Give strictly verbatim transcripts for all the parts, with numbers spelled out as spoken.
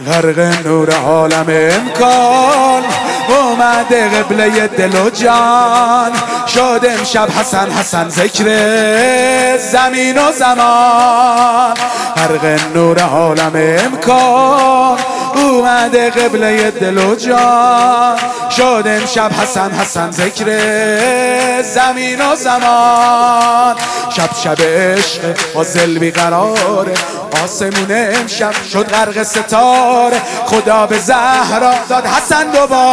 غرق نور عالم امکان اومده قبله دل و جان شد امشب حسن حسن ذکر زمین و زمان. غرق نور عالم امکان اومده قبله دل و جان شد امشب حسن حسن ذکر زمین و زمان. شب شب عشق غازل بیقراره آسمون امشب شد غرق ستاره خدا به زهرا داد حسن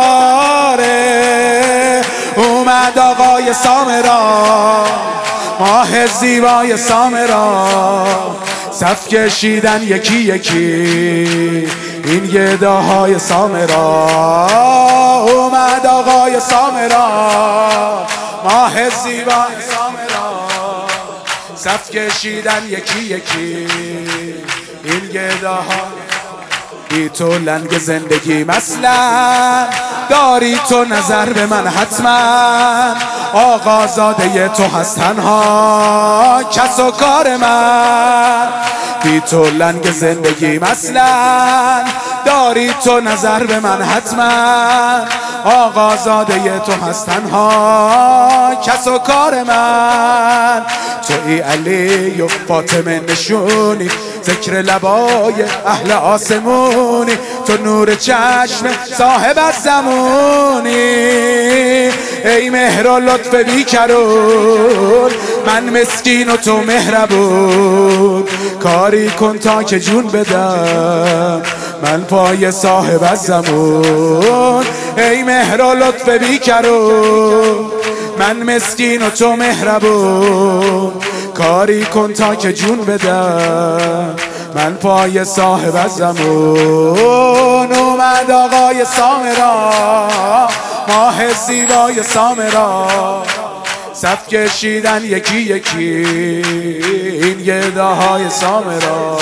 دوباره. اومد آقای سامرا ماه زیبای سامرا صف کشیدن یکی یکی این گداهای سامرا. اومد آقای سامرا ماه زیبای سامرا صف کشیدن یکی یکی این گداها. بی تو لنگ زندگی مثلا داری تو نظر به من حتما آقازاده تو هست تنها کس و کار من. بی تو لنگ زندگی مثلا داری تو نظر به من حتما آقازاده تو هست تنها کس و کار من. تو ای علی و فاطمه نشونی ذکر لبای اهل آسمونی تو نور چشم صاحب الزمونی. ای مهر و لطف بیکرون من مسکین و تو مهربون کاری کن تا که جون بدم من پای صاحب الزمان. ای مهر و لطف بیکرون من مسکین و تو مهربون کاری کن تا که جون بدم من پای صاحب الزمان. اومد آقای سامرا ماه زیبای سامرا صف کشیدن یکی یکی این گداهای سامرا.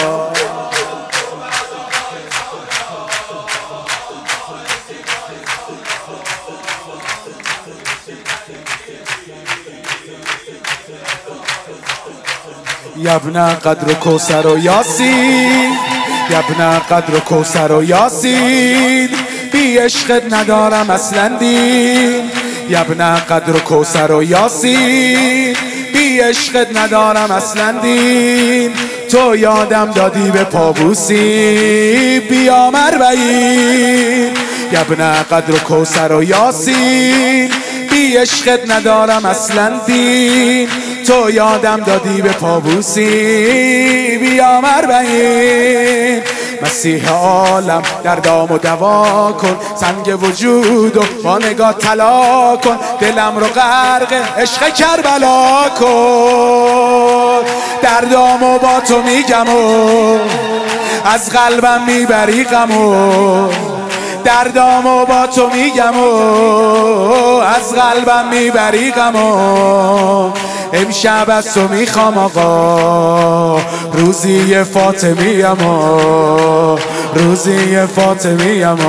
یبن قدر و کوثر و یاسین یبن قدر و کوثر و یاسین بی عشقت ندارم اصلا دین. یبن قدر و کوثر و یاسین بی عشقت ندارم اصلا دین. تو یادم دادی به پابوسی بیا مربعین. یبن قدر و کوثر و یاسین بی عشقت ندارم اصلا دین. تو یادم دادی به پابوسی بیا مربعین. مسیح عالم در دام و دوا کن سنگ وجود و با نگاه طلا کن دلم رو غرق عشق کربلا کن. در دام و با تو میگم و از قلبم میبری غم و در دام و با تو میگم و از قلبم میبری غم و امشب از تو میخوام آقا روزی فاطمیم و روزی فاطمیم.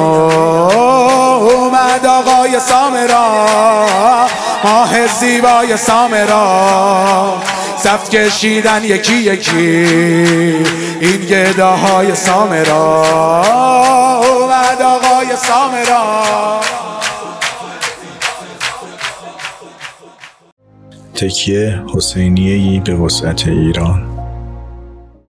اومد آقای سامرا ماه زیبای سامرا صف کشیدن یکی یکی این گداهای سامرا. اومد آقای سامرا. تکیه حسینیه‌ای به وسعت ایران.